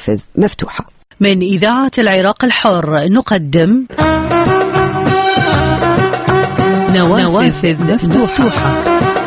نوافذ مفتوحة. من إذاعة العراق الحر نقدم نوافذ مفتوحة.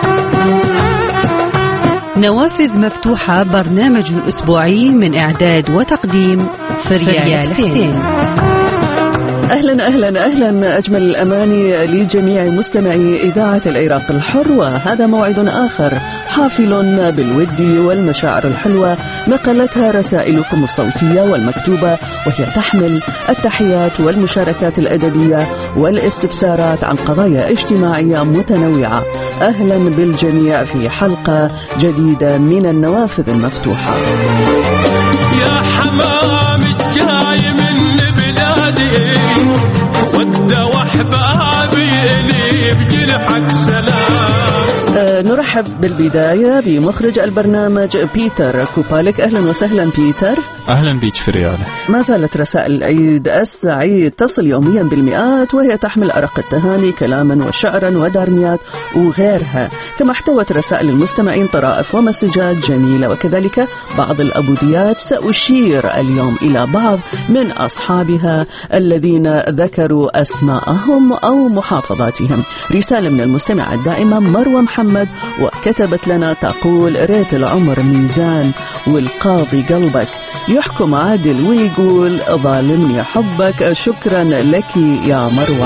نوافذ مفتوحة برنامج أسبوعي من إعداد وتقديم فريال حسين. أهلا أهلا أهلا، أجمل الأماني لجميع مستمعي إذاعة العراق الحر، وهذا موعد آخر حافل بالود والمشاعر الحلوة نقلتها رسائلكم الصوتية والمكتوبة، وهي تحمل التحيات والمشاركات الأدبية والاستفسارات عن قضايا اجتماعية متنوعة. أهلا بالجميع في حلقة جديدة من النوافذ المفتوحة. يا حمام الجاي من بلادي ود وحبابي اللي بجرحك سلام. نرحب بالبداية بمخرج البرنامج بيتر كوبالك. أهلا وسهلا بيتر. أهلا بيك فريال. ما زالت رسائل العيد السعيد تصل يوميا بالمئات، وهي تحمل أرق التهاني كلاما وشعرا ودارميات وغيرها، كما احتوت رسائل المستمعين طرائف ومسجات جميلة، وكذلك بعض الأبوديات سأشير اليوم إلى بعض من أصحابها الذين ذكروا أسماءهم أو محافظاتهم. رسالة من المستمعة الدائمة مروة محمد، وكتبت لنا تقول: ريت العمر ميزان والقاضي قلبك، يحكم عادل ويقول ظالمني حبك. شكرا لك يا مروة.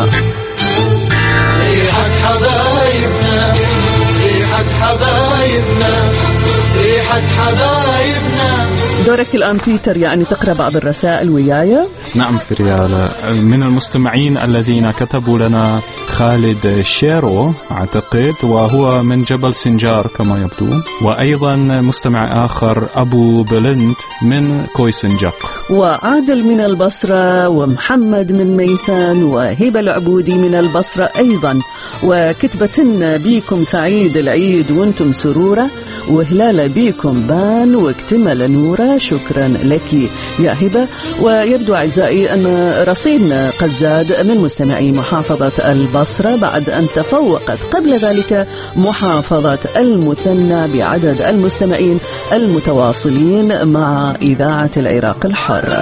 ريحة حبايبنا ريحة حبايبنا ريحة حبايبنا. دورك الآن بيتر، يعني تقرأ بعض الرسائل وياي. نعم فريال، من المستمعين الذين كتبوا لنا خالد شيرو أعتقد، وهو من جبل سنجار كما يبدو، وأيضا مستمع آخر أبو بلند من كويسنجق، وعادل من البصرة، ومحمد من ميسان، وهبة العبودي من البصرة أيضا، وكتبتنا بيكم سعيد العيد وانتم سرورة، وهلال بيكم بان واكتمل نورة. شكرا لك يا هبة. ويبدو أعزائي أن رصيدنا قد زاد من مستمعي محافظة البصرة بعد أن تفوقت قبل ذلك محافظة المثنى بعدد المستمعين المتواصلين مع إذاعة العراق الحر.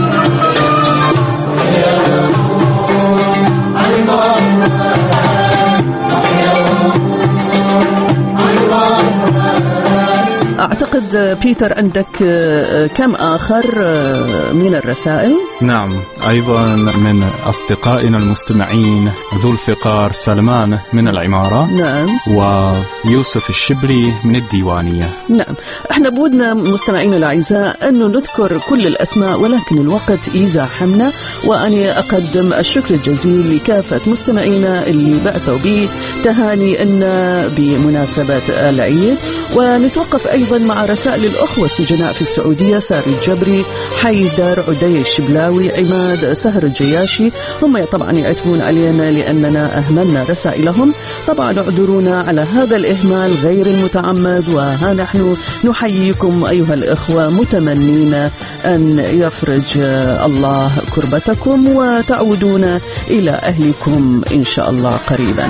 أعتقد بيتر عندك كم آخر من الرسائل؟ نعم، أيضا من أصدقائنا المستمعين ذو الفقار سلمان من العمارة. نعم. ويوسف الشبلي من الديوانية. نعم، احنا بودنا مستمعينا الأعزاء أنه نذكر كل الأسماء، ولكن الوقت يزاحمنا، وأنا أقدم الشكر الجزيل لكافة مستمعينا اللي بعثوا بي تهاني إنا بمناسبة العيد. ونتوقف أيضا مع رسائل الأخوة السجناء في السعودية: ساري الجبري، حيدر، عدي الشبلاوي، عماد، سهر الجياشي. هم طبعا يعتبون علينا لأننا أهملنا رسائلهم، طبعا اعذرونا على هذا الإهمال غير المتعمد. وها نحن نحييكم أيها الإخوة متمنين أن يفرج الله كربتكم وتعودون إلى أهلكم إن شاء الله قريبا.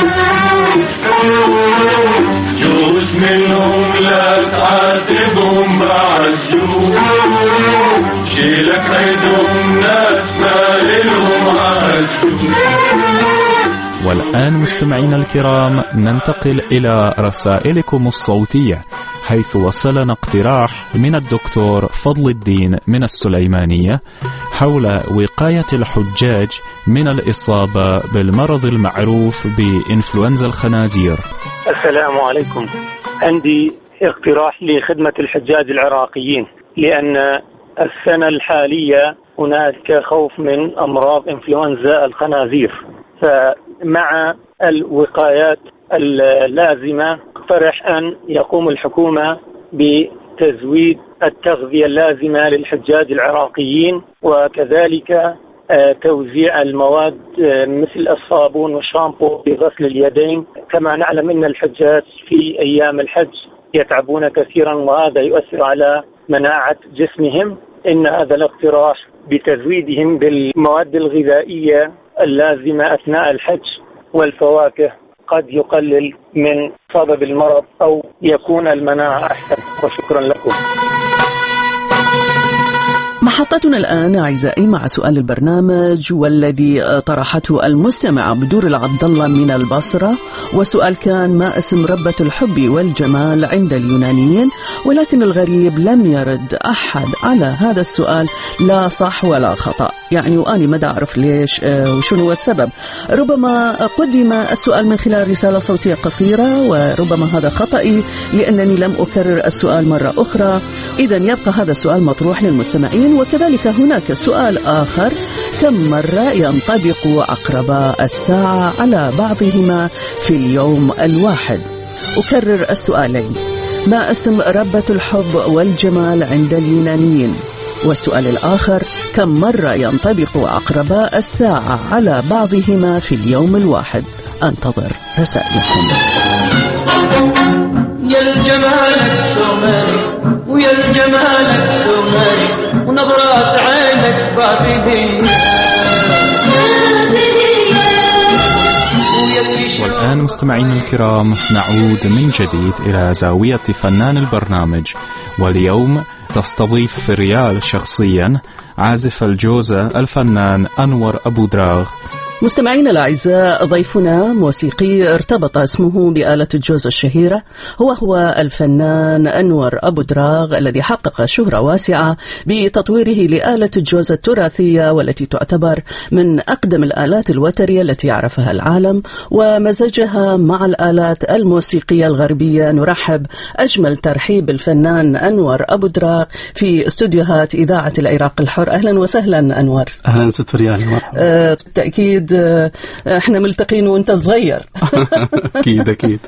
جوز منهم لا تعاتبهم بعزوم، شيلك عيدهم ناس ما لهم عزوم. والآن مستمعينا الكرام ننتقل إلى رسائلكم الصوتية، حيث وصلنا اقتراح من الدكتور فضل الدين من السليمانية حول وقاية الحجاج من الإصابة بالمرض المعروف بإنفلونزا الخنازير. السلام عليكم. عندي اقتراح لخدمة الحجاج العراقيين، لأن السنة الحالية هناك خوف من أمراض إنفلونزا الخنازير، فمع الوقايات اللازمة اقترح أن يقوم الحكومة بتزويد التغذية اللازمة للحجاج العراقيين، وكذلك توزيع المواد مثل الصابون والشامبو لغسل اليدين. كما نعلم أن الحجاج في أيام الحج يتعبون كثيرا، وهذا يؤثر على مناعة جسمهم. إن هذا الاقتراح بتزويدهم بالمواد الغذائية اللازمة أثناء الحج والفواكه قد يقلل من سبب المرض أو يكون المناعة أحسن. وشكرا لكم. محطتنا الآن أعزائي مع سؤال البرنامج والذي طرحته المستمع بدور العبد الله من البصرة، وسؤال كان: ما اسم ربة الحب والجمال عند اليونانيين؟ ولكن الغريب لم يرد أحد على هذا السؤال، لا صح ولا خطأ يعني، وأنا ما أعرف ليش وشنو هو السبب. ربما قدم السؤال من خلال رسالة صوتية قصيرة، وربما هذا خطأي لأنني لم أكرر السؤال مرة أخرى. إذن يبقى هذا السؤال مطروح للمستمعين. وكذلك هناك سؤال آخر: كم مرة ينطبق عقربا الساعة على بعضهما في اليوم الواحد؟ أكرر السؤالين: ما اسم ربة الحب والجمال عند اليونانيين؟ والسؤال الآخر: كم مرة ينطبق عقربا الساعة على بعضهما في اليوم الواحد؟ أنتظر رسائلكم. يا الجمالك سومري ويا الجمالك سومري ونظرات عينك بابدية. والآن مستمعين الكرام نعود من جديد إلى زاوية فنان البرنامج، واليوم تستضيف في الريال شخصيا عازف الجوزة الفنان أنور أبو دراغ. مستمعينا الأعزاء، ضيفنا موسيقي ارتبط اسمه بآلة الجوز الشهيرة، هو الفنان أنور أبو دراغ، الذي حقق شهرة واسعة بتطويره لآلة الجوز التراثية، والتي تعتبر من أقدم الآلات الوترية التي يعرفها العالم، ومزجها مع الآلات الموسيقية الغربية. نرحب أجمل ترحيب بالفنان أنور أبو دراغ في استوديوهات إذاعة العراق الحر. أهلا وسهلا أنور. أهلا ست ريال. بالتأكيد احنا ملتقين وانت صغير. أكيد.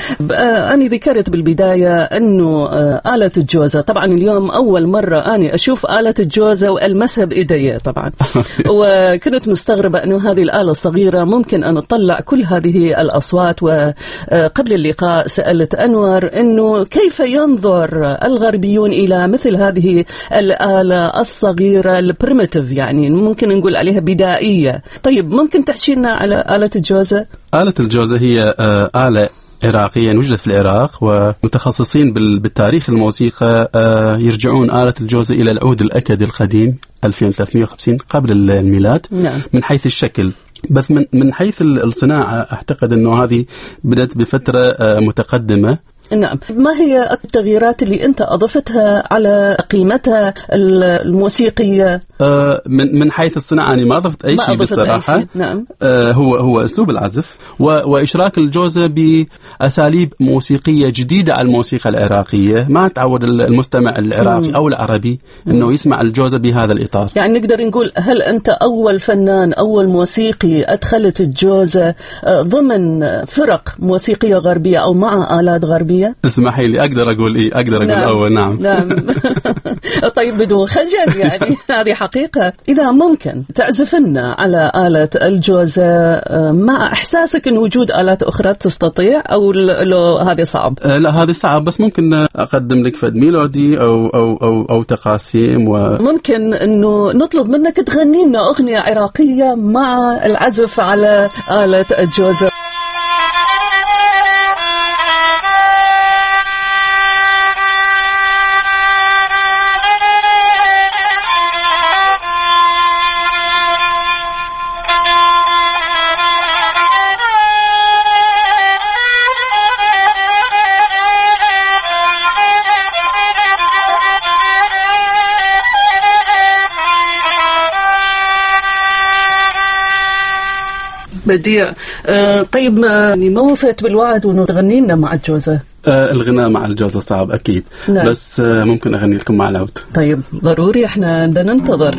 أنا ذكرت بالبداية أنه آلة الجوزة، طبعا اليوم أول مرة أنا أشوف آلة الجوزة وألمسها بإيدي طبعا. وكنت مستغربة أنه هذه الآلة الصغيرة ممكن أن تطلع كل هذه الأصوات. وقبل اللقاء سألت أنور أنه كيف ينظر الغربيون إلى مثل هذه الآلة الصغيرة البريميتيف، يعني ممكن نقول عليها بدائية. طيب ممكن تحكي لنا على آلة الجوزة؟ آلة الجوزة هي آلة عراقية وجدت في العراق، ومتخصصين بالتاريخ الموسيقى يرجعون آلة الجوزة إلى العود الأكدي القديم 2350 قبل الميلاد. نعم. من حيث الشكل، بس من حيث الصناعة أعتقد أنه هذه بدأت بفترة متقدمة. نعم. ما هي التغييرات اللي أنت أضفتها على قيمتها الموسيقية؟ من حيث الصناعة أنا ما أضفت أي شيء بصراحة. أي شيء. نعم. هو أسلوب العزف وإشراك الجوزة بأساليب موسيقية جديدة على الموسيقى العراقية. ما تعود المستمع العراقي أو العربي أنه يسمع الجوزة بهذا الإطار. يعني نقدر نقول هل أنت أول فنان، أول موسيقي أدخلت الجوزة ضمن فرق موسيقية غربية أو مع آلات غربية؟ اسمحي لي، أقدر أقول نعم. أول. نعم. طيب بدون خجل يعني. هذه حقيقة. إذا ممكن تعزف لنا على آلة الجوزة مع إحساسك أن وجود آلات أخرى تستطيع، أو لو هذه صعب؟ لا هذه صعب، بس ممكن أقدم لك فد ميلودي أو تقاسيم. ممكن أنه نطلب منك تغني لنا أغنية عراقية مع العزف على آلة الجوزة. بديع. طيب ما وفيت بالوعد وانه تغني لنا مع الجوزة؟ الغناء مع الجوزة صعب أكيد. نعم. بس ممكن أغني لكم مع العود. طيب ضروري، احنا بدنا ننتظر.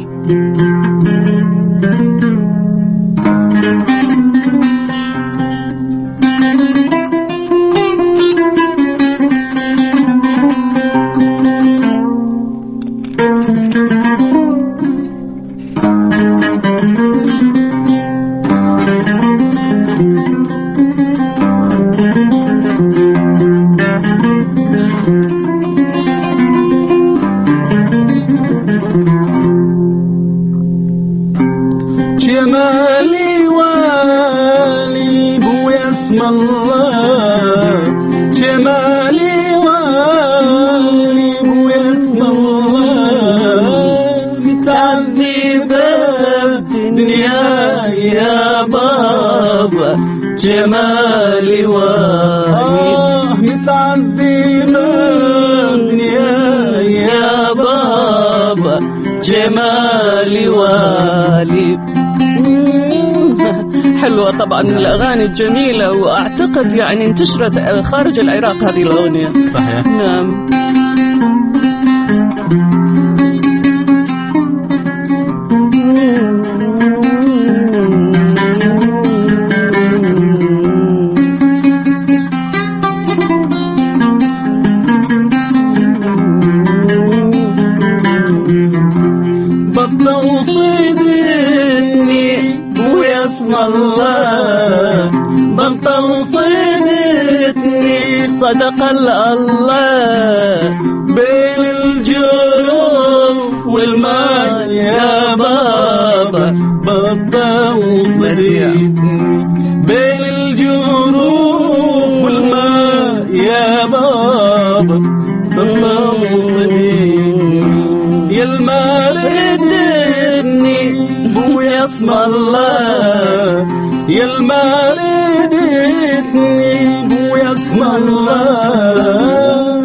جمالي والي متعذب الدنيا يا بابا جمالي والي. حلوة طبعا الأغاني الجميلة، وأعتقد يعني انتشرت خارج العراق هذه الأغنية. صحيح. نعم. بطل صيدني ويسم الله، بطل صيدتني صدق الله بين الجروف والماء يا بابا، بطل صيدتني بين الجروف والماء يا بابا، بطل صيدتني يا المال ردني ويسم الله، يا المال ردني ويسم الله،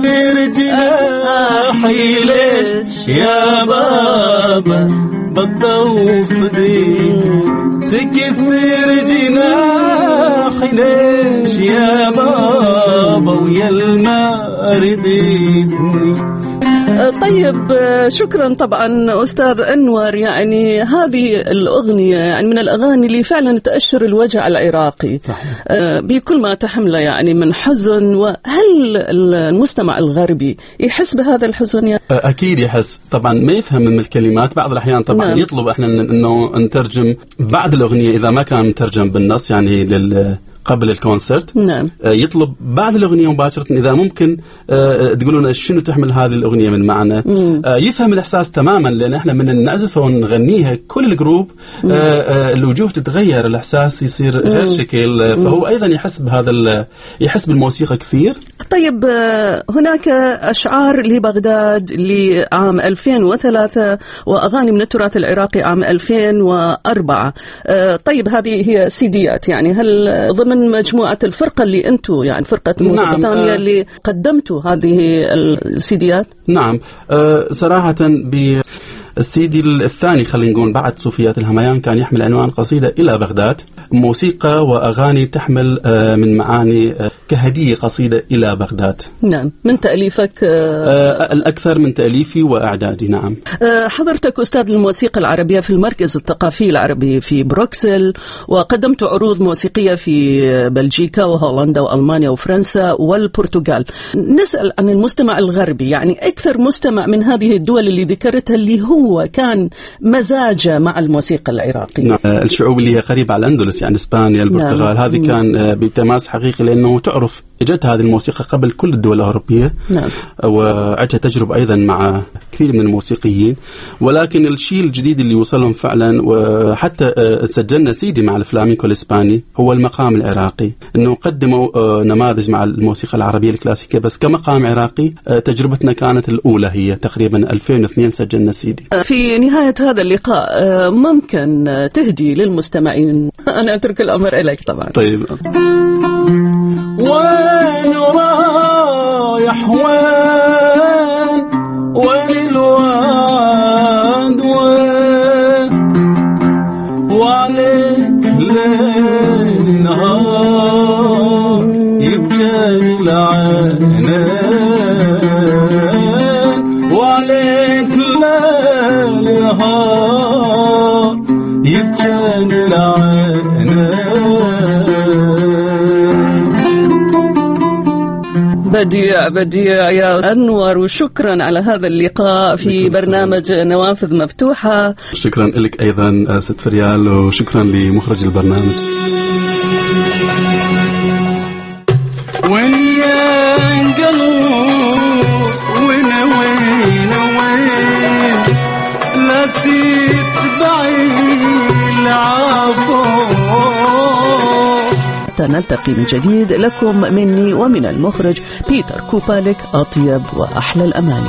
برجناحي ليش يا بابا بطل صديق، تكسر جناحي ليش يا بابا ويا المال ردني. طيب شكرا طبعا أستاذ أنور. يعني هذه الأغنية يعني من الأغاني اللي فعلا تأشر الوجع العراقي. صحيح. بكل ما تحمله يعني من حزن. وهل المستمع الغربي يحس بهذا الحزن؟ يعني أكيد يحس طبعا، ما يفهم من الكلمات بعض الأحيان طبعا. نعم. يطلب إحنا إنه نترجم بعد الأغنية إذا ما كان مترجم بالنص يعني قبل الكونسرت. نعم. يطلب بعد الأغنية مباشرة إذا ممكن تقولون شنو تحمل هذه الأغنية من معنى. يفهم الإحساس تماما، لأن إحنا من نعزفها ونغنيها كل الجروب الوجوه تتغير، الإحساس يصير غير شكل، فهو أيضا يحس بهذا يحس بالموسيقى كثير. طيب هناك أشعار لبغداد لعام 2003 وأغاني من التراث العراقي عام 2004. طيب هذه هي سيديات، يعني هل ضمن مجموعة الفرقة اللي أنتوا يعني فرقة موسيقى نعم. بريطانيا اللي قدمتوا هذه السيديات؟ نعم. صراحة السيدي الثاني خلينا نقول بعد صوفيات الهميان كان يحمل عنوان قصيدة إلى بغداد، موسيقى وأغاني تحمل من معاني كهدية قصيدة إلى بغداد. نعم. من تأليفك؟ الأكثر من تأليفي وإعدادي. نعم. حضرتك أستاذ الموسيقى العربية في المركز الثقافي العربي في بروكسل، وقدمت عروض موسيقية في بلجيكا وهولندا وألمانيا وفرنسا والبرتغال. نسأل عن المستمع الغربي، يعني أكثر مستمع من هذه الدول اللي ذكرتها اللي هو كان مزاجه مع الموسيقى العراقية. نعم. الشعوب اللي هي قريبة على الأندلس يعني إسبانيا البرتغال. نعم. هذه كان بتماس حقيقي، لأنه تعرف إجت هذه الموسيقى قبل كل الدول الأوروبية. نعم. وعدت تجربة أيضا مع كثير من الموسيقيين، ولكن الشيء الجديد اللي وصلهم فعلا، وحتى سجلنا سيدي مع الفلامينكو الإسباني، هو المقام العراقي، إنه قدموا نماذج مع الموسيقى العربية الكلاسيكية بس كمقام عراقي. تجربتنا كانت الأولى هي تقريبا 2002 سجلنا سيدي. في نهاية هذا اللقاء ممكن تهدي للمستمعين؟ أنا أترك الأمر إليك طبعا. طيب. وين رايح وين الواد وعليك ليل نهار يبكي العينين، وعليك ليل نهار يبكي العينين. بديع يا أنور، وشكرا على هذا اللقاء في برنامج نوافذ مفتوحة. شكرا لك أيضا ست فريال، وشكرا لمخرج البرنامج. وين ينقلوا وين لا تتبعي العفو. نلتقي من جديد، لكم مني ومن المخرج بيتر كوباليك أطيب وأحلى الأماني.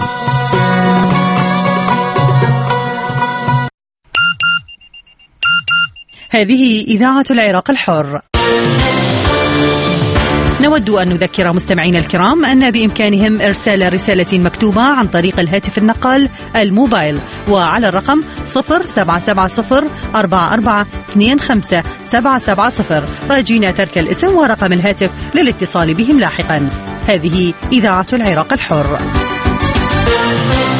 هذه إذاعة العراق الحر. نود أن نذكر مستمعينا الكرام أن بإمكانهم إرسال رسالة مكتوبة عن طريق الهاتف النقال الموبايل وعلى الرقم 077044257770 راجين ترك الاسم ورقم الهاتف للاتصال بهم لاحقا. هذه إذاعة العراق الحر.